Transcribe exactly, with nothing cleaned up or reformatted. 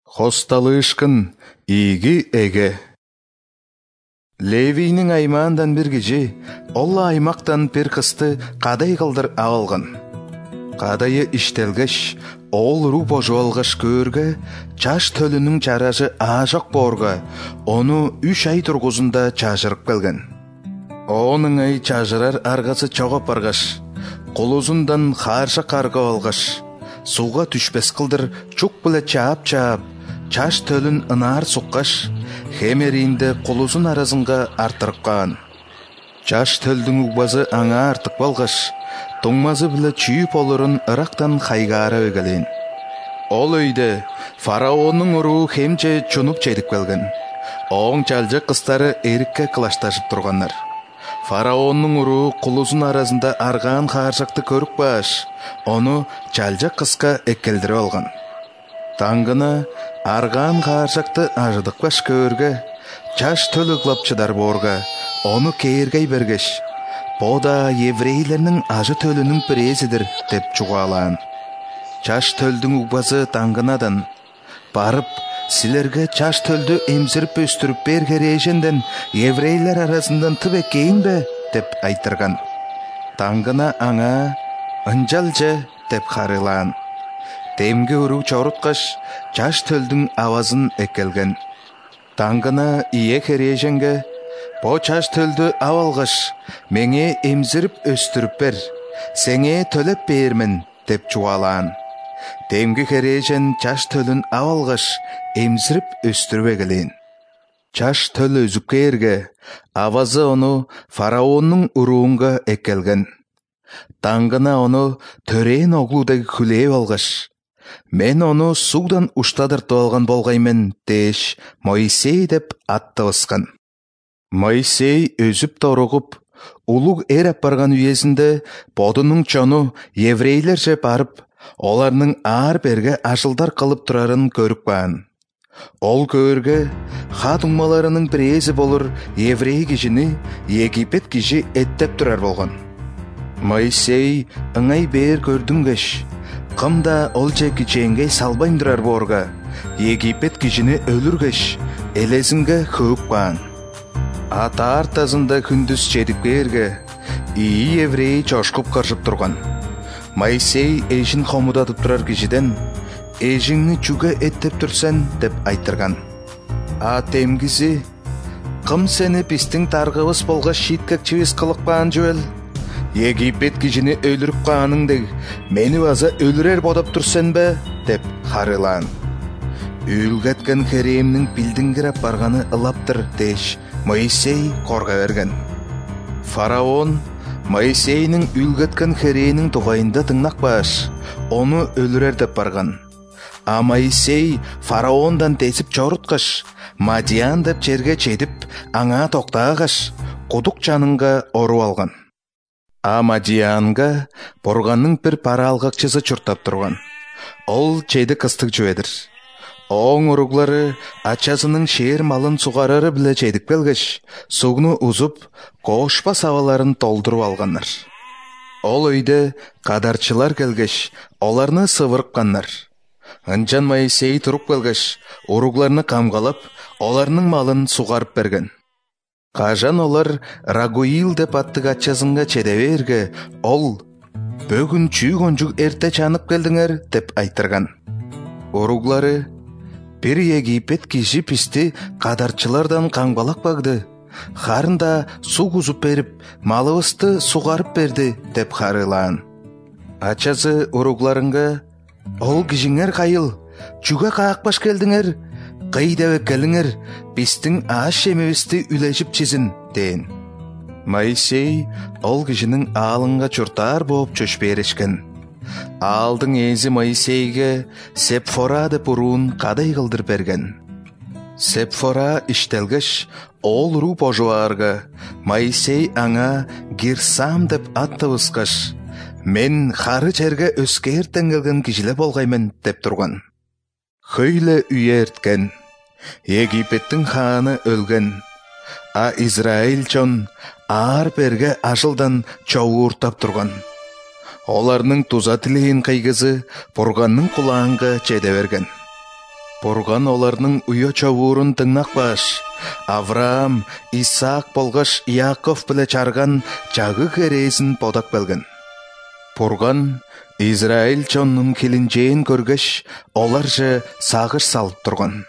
Хосталышкын иги эге. Левийнің аймандан бір кежі, олла аймақтан бір қысты қадай қылдыр алған. Қадайы іштелгіш, ол ру божуалғыш көргі, чаш төлінің чаражы ажық борға, оны үш ай тұрғызында чажырып келген. Оның ай чажырар арғасы чоғып арғаш, қолызындан қарша қарға алғаш, суға түшпес қылдыр чук біле чаап-чаап, чаш төлін ынар сұққаш, хемеринді қолызын аразынға артырыққан. Чаш төлдің ұғбазы аңа артық балғаш, тоңмазы біле чүйіп олырын ырақтан қайғары өгелен. Ол өйді фараонның ұру хемче чунуп чедіп келген. Оң чалжы қыстары ерікке қылашташып тұрғандар. Фараонның ұру құлызын аразында арған қаршақты көріп баш, оны чалжы қысқа еккелдірі алған. Таңғына арған қаршақты ажыдық баш көргі, чаш төлі қлапчыдар борға, оны кейіргей бергеш. Бода еврейлерінің ажы төлінің бірезідір деп чуғалан. Чаш төлдің ұғбазы таңғынадан барып, сілерге чаш төлді емзіріп өстіріп бергереженден еврейлер арасындан түбе кейін бе деп айтырған. Таңғына аңа ынжалжы деп қарылан. Темге ұру чорытқаш, чаш төлдің авазын әкелген. Таңғына ие кереженге, «По чаш төлді авалғаш, меңе емзіріп өстіріп бер, сеңе төліп бермін» деп чуалан. Темге кережен чаш төлін авалғаш, емзіріп өстіріп әгелен. Чаш төлі өзіп керге, авазы оны фараонның ұруынға әкелген. Таңғына оны төрен оғлудегі күлеу алғаш. Мен оны судан ұштадырты алған болғаймен деш Моисей деп атты осқан. Моисей өзіп торығып, ұлық ер апарған үйесінде бодының чону еврейлерше барып, оларның ар берге ашылдар қылып тұрарын көріп баған. Ол көрге хат ұңмаларының бірезі болыр еврей кешіні Египет кеші еттеп тұрар болған. Моисей ыңай бер көрдіңгеш, қымда ол же кеченгей салбайын тұрар борға, Египет кешіні өліргеш, елесінге көп баған. Ата артазында күндіз чедіп берге, ии еврей чошқып қаршып тұрған. Моисей ежін қомудатып тұрар кешеден, ежіңні чуға еттеп тұрсан деп айтырған. А темгізі, қым сені пістің тарғывыз болға шиткак чевес қылық баған жөел? Египет кешіні өліріп қағаныңдeg, мені аза өлірер бодап тұрсан бе? Деп қарылан. Үлгәткен керемнің білдіңгірап барғаны ылаптыр деш, Моисей қорға берген. Фараон Моисейнің үлгәткен керейнің тұғайында тыңнақ баш, оны өлірер деп барған. А Моисей фараондан тесіп чорытқаш, Мадиян деп жерге чедіп, аңа тоқтағаш, құдық жаныңға ору алған. А Мадиянға борғанның бір пара алғақчысы чұртап тұрған. Ол чеді қыстық жөедір. Оң ұрығлары ачасының шер малын суғарары біле чедік белгіш, суғыны ұзып, қошпа саваларын толдыру алғаннар. Ол өйді қадарчылар келгіш, оларны сывырыққаннар. Анжан Моисей тұрып келгіш, ұрығларны қамғалап, оларның малын суғарып берген. Қажан олар Рагуил деп аттық ачасынға чедеверге, ол «Бөгін чүйгон жүг ерте чанып келдіңер» деп айтырған. Ұрығлары «Бір Египет кеші пісті қадарчылардан қаңбалақ барды, қарында су құзып беріп, малығысты суғарып берді» деп қарылан. Ачасы ұрығларыңға «Ол кішіңер қайыл, чуға қақпаш келдіңер, қайдавы келіңер, пістің аш емевісті үлешіп чезін» дейін. Моисей ол кішінің алынға чұртар болып чөш берешкен. Алдың езі Моисейге Сепфора деп ұруын қадай қылдыр берген. Сепфора іштелгіш ол ру божуарға, Моисей аңа Гирсам деп атты ұсқаш, мен қары жерге өскертен келген кішілі болғаймен деп тұрған. Хөйлі үйерткен, Египеттің ханы өлген, а Израиль чон ар берге ашылдан чоу ұртап тұрған. Оларның туза тілейін қайгызы бұрғанның құлағынға чеде берген. Бурган оларның уя чавурын тыңнак баш. Авраам, Исаак болгош Яков биле чарган жагы кересин подак белген. Бурган Израиль чоннун келинчейин көргөш, олар же сагыш салып турган.